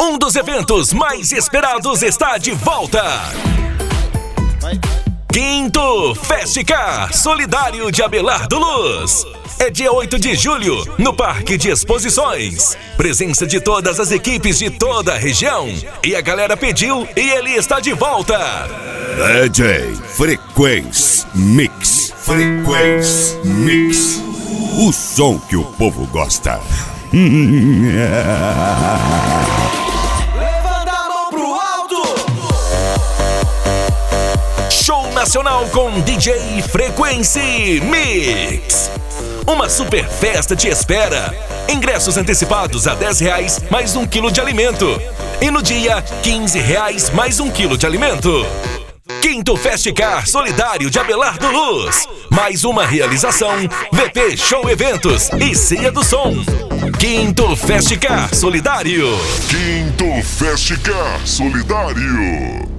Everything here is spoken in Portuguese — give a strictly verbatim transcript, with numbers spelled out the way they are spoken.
Um dos eventos mais esperados está de volta. Quinto Festicar Solidário de Abelardo Luz. É dia oito de julho, no Parque de Exposições. Presença de todas as equipes de toda a região. E a galera pediu e ele está de volta. D J Frequência Mix. Frequência Mix. O som que o povo gosta. Levanta a mão pro alto. Show nacional com D J Frequência Mix. Uma super festa te espera. Ingressos antecipados a dez reais mais um quilo de alimento. E no dia, quinze reais mais um quilo de alimento. Quinto Festicar Solidário de Abelardo Luz. Mais uma realização V P Show Eventos e Ceia do Som. Quinto Festicar Solidário. Quinto Festicar Solidário.